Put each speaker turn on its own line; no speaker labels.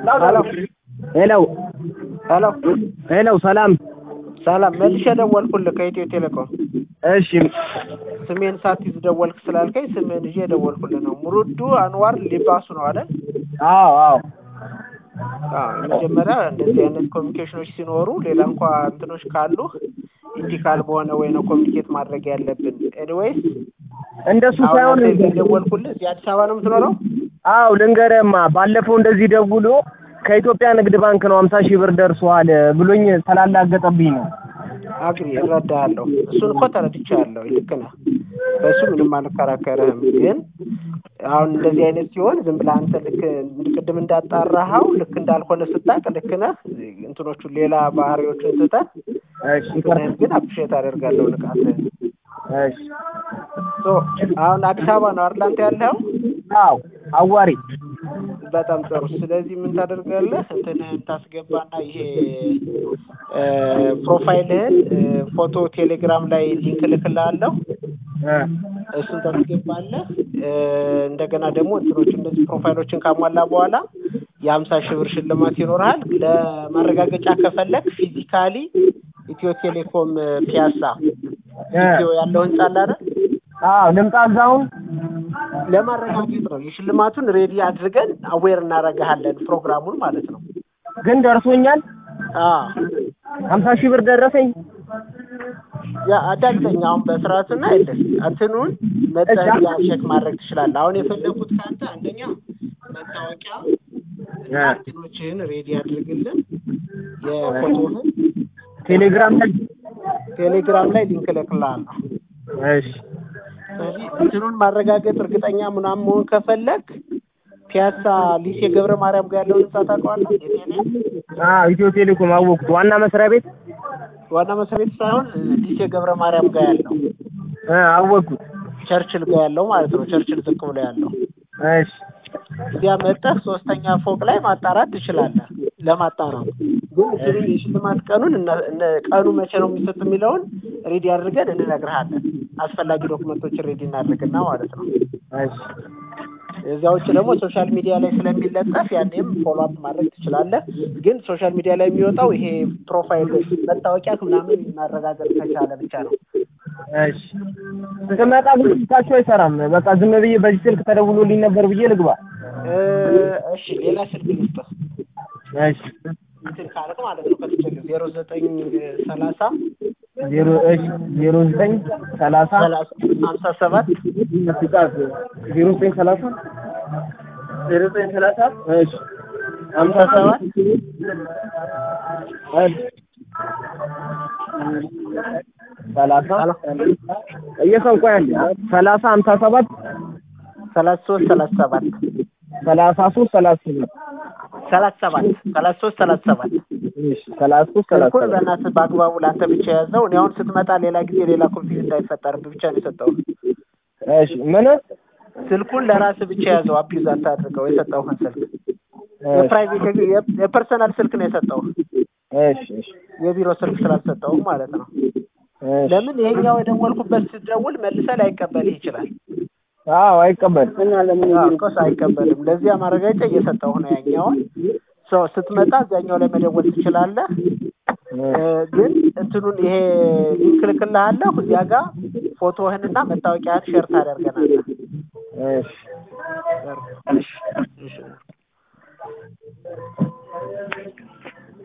ሄሎ
ሄሎ
ሰላም
መልሼ ደወልኩልህ ከኢትዮ ቴሌኮም።
እሺ
ስሜን ሳትይዝ ደወልክ ስላልከኝ ስሜን ይዤ ደወልኩልህ ነው። ሙሩዱ አንዋር ሊባሱ ነው አይደል?
አዎ
መጀመሪያ እንደዚህ አይነት ኮሚኒኬሽኖች ሲኖሩ ሌላ እንኳን እንትኖች ካሉ ኢቲካል በሆነ ወይ ነው ኮሚኒኬት ማድረግ ያለብን። ኤኒዌይስ
እንደሱ ሳይሆን
ደወልኩልህ። እዚህ አዲስ አበባ ነው የምትኖረው?
አዎ ልንገርህማ፣ ባለፈው እንደዚህ ደውሎ ከኢትዮጵያ ንግድ ባንክ ነው 50,000 ብር ደርሷል ብሎኝ ስላላገጠብኝ ነው።
አግሪ እረዳለሁ። እሱን እኮ ተረድቻለሁ። ልክ ነህ። በሱ ምንም አልከራከርህም። ግን አሁን እንደዚህ አይነት ሲሆን ዝም ብለህ አንተ ልክ ቅድም እንዳጣራኸው ልክ እንዳልሆነ ስታውቅ ልክ ነህ። እንትኖቹ ሌላ ባህሪዎችን ትተህ ግን አፕሪሼት አደርጋለሁ ንቃትህን።
እሺ
አሁን አዲስ አበባ ነው አይደል አንተ ያለኸው?
አዎ አዋሪ።
በጣም ጥሩ። ስለዚህ ምን ታደርጋለህ? እንትንህን ታስገባና ይሄ ፕሮፋይልህን ፎቶ ቴሌግራም ላይ ሊንክ ልክልሃለሁ። እሱን ታስገባለህ። እንደገና ደግሞ እንትኖች እንደዚህ ፕሮፋይሎችን ካሟላ በኋላ የ50,000 ብር ሽልማት ይኖርሃል። ለማረጋገጫ ከፈለክ ፊዚካሊ ኢትዮ ቴሌኮም ፒያሳ ኢትዮ ያለው ህንጻ አለ አይደል?
አዎ ልምጣ እዛው
ለማረጋገጥ ነው። የሽልማቱን ሬዲ አድርገን አዌር እናረጋለን ፕሮግራሙን ማለት ነው።
ግን ደርሶኛል። 50,000 ብር ደረሰኝ።
ያ አዳልተኛ አሁን በስርዓቱና አይደል እንትኑን መታወቂያ ቼክ ማድረግ ትችላለህ። አሁን የፈለኩት ካንተ አንደኛ መታወቂያ እንትኖችን ሬዲ አድርግልን። የፎቶህን ቴሌግራም ላይ ሊንክ ልክልሃለሁ።
እሺ
ስለዚህ እንትኑን ማረጋገጥ እርግጠኛ ምናምን መሆን ከፈለክ ፒያሳ ሊሴ ገብረ ማርያም ጋር ያለውን ህንጻ ታውቀዋለህ?
ኢትዮ ቴሌኮም አወቅኩት። ዋና መስሪያ ቤት
ሳይሆን ሊሴ ገብረ ማርያም ጋር ያለው
አወቅኩት።
ቸርችል ጋር ያለው ማለት ነው። ቸርችል ዝቅ ብሎ ያለው።
እሺ
እዚያ መጥተህ 3ኛ ፎቅ ላይ ማጣራት ትችላለህ። ለማጣራት ግን እዚህ የሽልማት ቀኑን ቀኑ መቼ ነው የሚሰጥ የሚለውን ሬዲ አድርገን እንነግርሃለን። አስፈላጊ ዶክመንቶችን ሬዲ እናድርግና ማለት ነው።
እሺ
እዚያው ውጭ ደግሞ ሶሻል ሚዲያ ላይ ስለሚለጠፍ ያኔም ፎሎ አፕ ማድረግ ትችላለህ። ግን ሶሻል ሚዲያ ላይ የሚወጣው ይሄ ፕሮፋይል መታወቂያ ምናምን ማረጋገጥ ከቻለ ብቻ ነው።
እሺ ስመጣ ብቻቸው አይሰራም። በቃ ዝም ብዬ በዚህ ስልክ ተደውሎልኝ ነበር ብዬ ልግባ።
እሺ ሌላ ስልክ ልስጥህ።
እሺ
እንትን ካልክ ማለት ነው ከተቸገረ 0930 57 በእናትህ በአግባቡ ለአንተ ብቻ ያዘው። እኔ አሁን ስትመጣ ሌላ ጊዜ ሌላ ኮንፊውዝ እንዳይፈጠርብህ ብቻ ነው የሰጠሁህ።
እሺ ምን
ስልኩን ለራስህ ብቻ ያዘው። አቢዩዝ አታድርገው። የሰጠሁህን ስልክ የፕራይቬት የፐርሰናል ስልክ ነው የሰጠሁህ።
እሺ
የቢሮ ስልክ ስላልሰጠሁህ ማለት ነው። ለምን ይሄኛው የደወልኩበት ስትደውል መልሰህ ላይቀበልህ ይችላል።
አዎ አይቀበልም። እና ለምን
ኮስ አይቀበልም። ለዚያ ማረጋገጫ እየሰጠሁህ ነው ያኛውን። ስትመጣ እዛኛው ላይ መደወል ትችላለህ። ግን እንትኑን ይሄ ሊንክ ልክልሃለሁ። እዚያ ጋር ፎቶህንና መታወቂያህን ሼር ታደርገናለህ።
እሺ